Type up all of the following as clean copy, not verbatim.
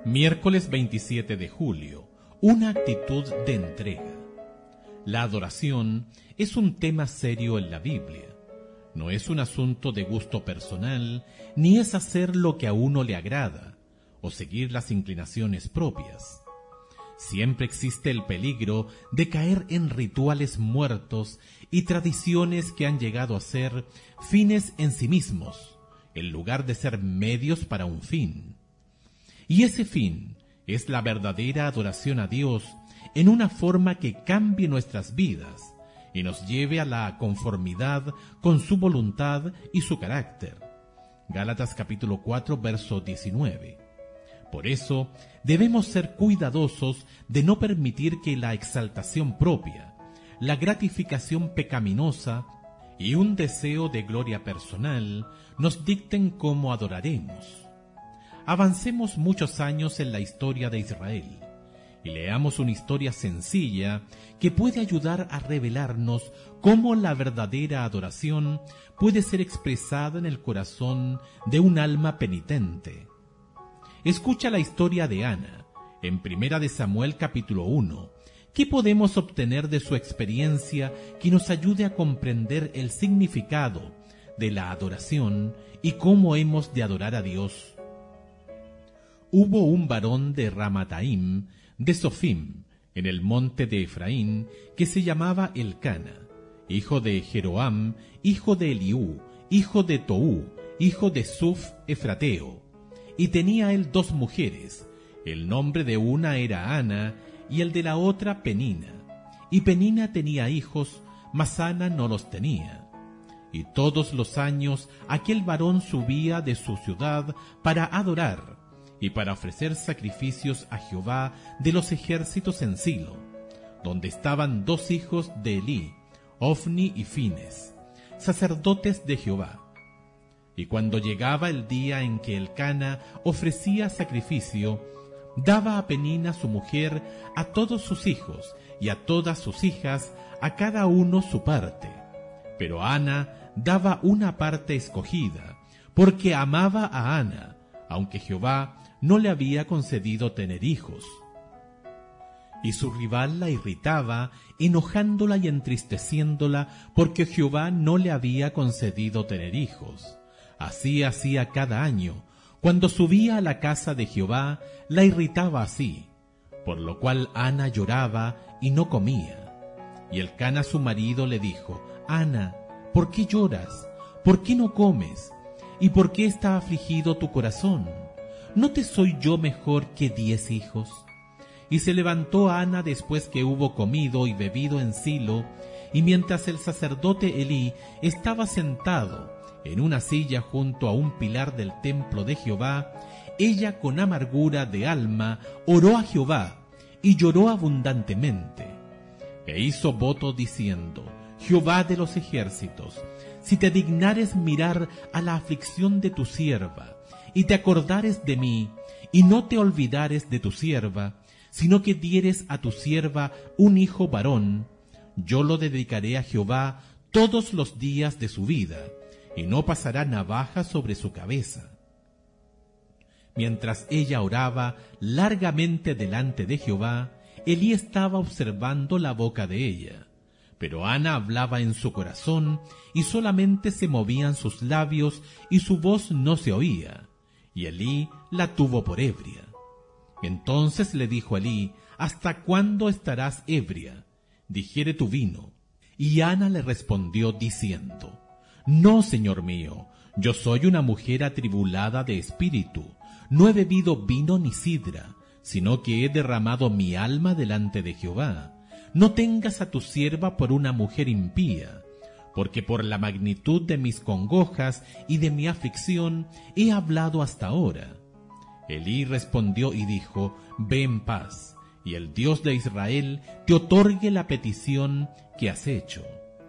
Miércoles 27 de julio. Una actitud de entrega. La adoración es un tema serio en la Biblia. No es un asunto de gusto personal, ni es hacer lo que a uno le agrada, o seguir las inclinaciones propias. Siempre existe el peligro de caer en rituales muertos y tradiciones que han llegado a ser fines en sí mismos, en lugar de ser medios para un fin. Y ese fin es la verdadera adoración a Dios en una forma que cambie nuestras vidas y nos lleve a la conformidad con su voluntad y su carácter. Gálatas capítulo 4, verso 19. Por eso debemos ser cuidadosos de no permitir que la exaltación propia, la gratificación pecaminosa y un deseo de gloria personal nos dicten cómo adoraremos. Avancemos muchos años en la historia de Israel y leamos una historia sencilla que puede ayudar a revelarnos cómo la verdadera adoración puede ser expresada en el corazón de un alma penitente. Escucha la historia de Ana, en 1 de Samuel capítulo 1. ¿Qué podemos obtener de su experiencia que nos ayude a comprender el significado de la adoración y cómo hemos de adorar a Dios? Hubo un varón de Ramataim, de Sofim, en el monte de Efraín, que se llamaba Elcana, hijo de Jeroam, hijo de Eliú, hijo de Toú, hijo de Suf Efrateo. Y tenía él 2 mujeres, el nombre de una era Ana, y el de la otra Penina. Y Penina tenía hijos, mas Ana no los tenía. Y todos los años aquel varón subía de su ciudad para adorar, y para ofrecer sacrificios a Jehová de los ejércitos en Silo, donde estaban 2 hijos de Elí, Ofni y Fines, sacerdotes de Jehová. Y cuando llegaba el día en que Elcana ofrecía sacrificio, daba a Penina su mujer a todos sus hijos y a todas sus hijas, a cada uno su parte. Pero Ana daba una parte escogida, porque amaba a Ana, aunque Jehová no le había concedido tener hijos. Y su rival la irritaba, enojándola y entristeciéndola, porque Jehová no le había concedido tener hijos. Así hacía cada año. Cuando subía a la casa de Jehová, la irritaba así, por lo cual Ana lloraba y no comía. Y Elcana su marido le dijo: Ana, ¿por qué lloras? ¿Por qué no comes? ¿Y por qué está afligido tu corazón? ¿No te soy yo mejor que 10 hijos? Y se levantó Ana después que hubo comido y bebido en Silo, y mientras el sacerdote Elí estaba sentado en una silla junto a un pilar del templo de Jehová, ella con amargura de alma oró a Jehová y lloró abundantemente. E hizo voto diciendo: Jehová de los ejércitos, si te dignares mirar a la aflicción de tu sierva, y te acordares de mí, y no te olvidares de tu sierva, sino que dieres a tu sierva un hijo varón, yo lo dedicaré a Jehová todos los días de su vida, y no pasará navaja sobre su cabeza. Mientras ella oraba largamente delante de Jehová, Elí estaba observando la boca de ella. Pero Ana hablaba en su corazón, y solamente se movían sus labios, y su voz no se oía. Y Elí la tuvo por ebria. Entonces le dijo Elí: ¿Hasta cuándo estarás ebria? Digiere tu vino. Y Ana le respondió diciendo: No, señor mío, yo soy una mujer atribulada de espíritu. No he bebido vino ni sidra, sino que he derramado mi alma delante de Jehová. No tengas a tu sierva por una mujer impía, porque por la magnitud de mis congojas y de mi aflicción he hablado hasta ahora. Elí respondió y dijo: Ve en paz, y el Dios de Israel te otorgue la petición que has hecho.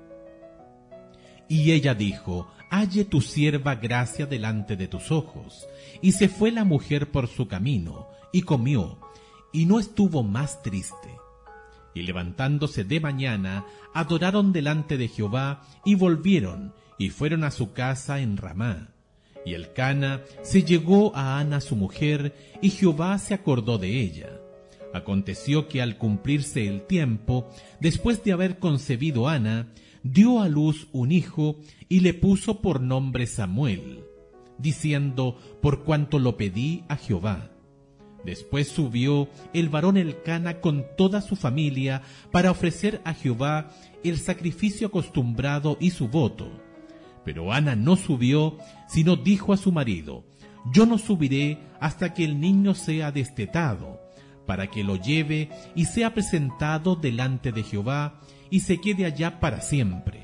Y ella dijo: Halle tu sierva gracia delante de tus ojos. Y se fue la mujer por su camino, y comió, y no estuvo más triste. Y levantándose de mañana, adoraron delante de Jehová, y volvieron, y fueron a su casa en Ramá. Y Elcana se llegó a Ana su mujer, y Jehová se acordó de ella. Aconteció que al cumplirse el tiempo, después de haber concebido Ana, dio a luz un hijo, y le puso por nombre Samuel, diciendo: por cuanto lo pedí a Jehová. Después subió el varón Elcana con toda su familia para ofrecer a Jehová el sacrificio acostumbrado y su voto. Pero Ana no subió, sino dijo a su marido: yo no subiré hasta que el niño sea destetado, para que lo lleve y sea presentado delante de Jehová, y se quede allá para siempre.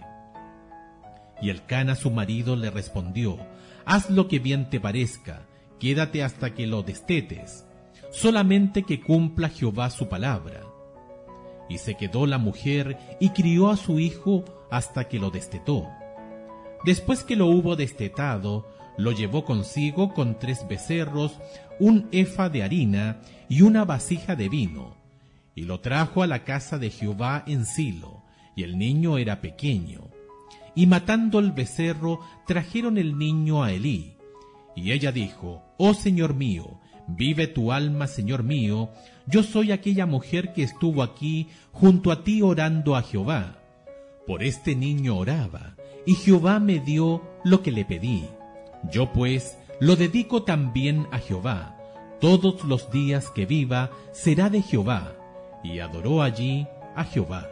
Y Elcana su marido le respondió: haz lo que bien te parezca, quédate hasta que lo destetes, solamente que cumpla Jehová su palabra. Y se quedó la mujer y crió a su hijo hasta que lo destetó. Después que lo hubo destetado, lo llevó consigo con 3 becerros, un efa de harina y una vasija de vino, y lo trajo a la casa de Jehová en Silo, y el niño era pequeño. Y matando el becerro, trajeron el niño a Elí. Y ella dijo: oh Señor mío, vive tu alma, Señor mío, yo soy aquella mujer que estuvo aquí junto a ti orando a Jehová. Por este niño oraba, y Jehová me dio lo que le pedí. Yo pues lo dedico también a Jehová. Todos los días que viva será de Jehová. Y adoró allí a Jehová.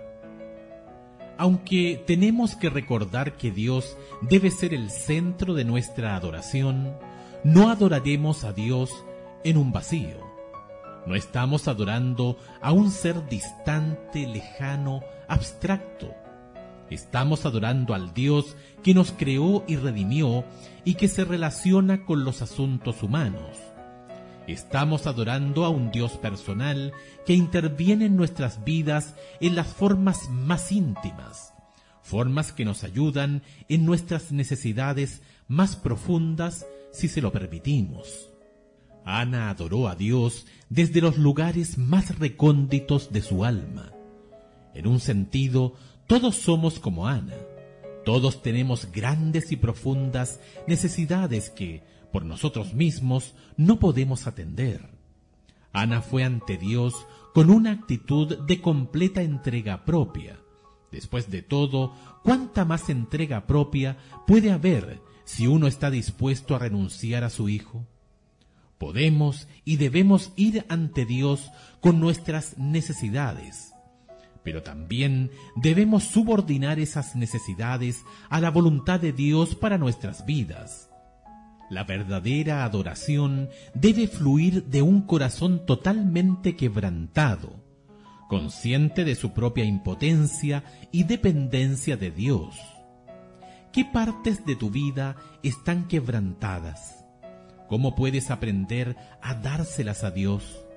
Aunque tenemos que recordar que Dios debe ser el centro de nuestra adoración, no adoraremos a Dios en un vacío. No estamos adorando a un ser distante, lejano, abstracto. Estamos adorando al Dios que nos creó y redimió y que se relaciona con los asuntos humanos. Estamos adorando a un Dios personal que interviene en nuestras vidas en las formas más íntimas, formas que nos ayudan en nuestras necesidades más profundas si se lo permitimos. Ana adoró a Dios desde los lugares más recónditos de su alma. En un sentido, todos somos como Ana. Todos tenemos grandes y profundas necesidades que, por nosotros mismos, no podemos atender. Ana fue ante Dios con una actitud de completa entrega propia. Después de todo, ¿cuánta más entrega propia puede haber si uno está dispuesto a renunciar a su hijo? Podemos y debemos ir ante Dios con nuestras necesidades, pero también debemos subordinar esas necesidades a la voluntad de Dios para nuestras vidas. La verdadera adoración debe fluir de un corazón totalmente quebrantado, consciente de su propia impotencia y dependencia de Dios. ¿Qué partes de tu vida están quebrantadas? ¿Cómo puedes aprender a dárselas a Dios?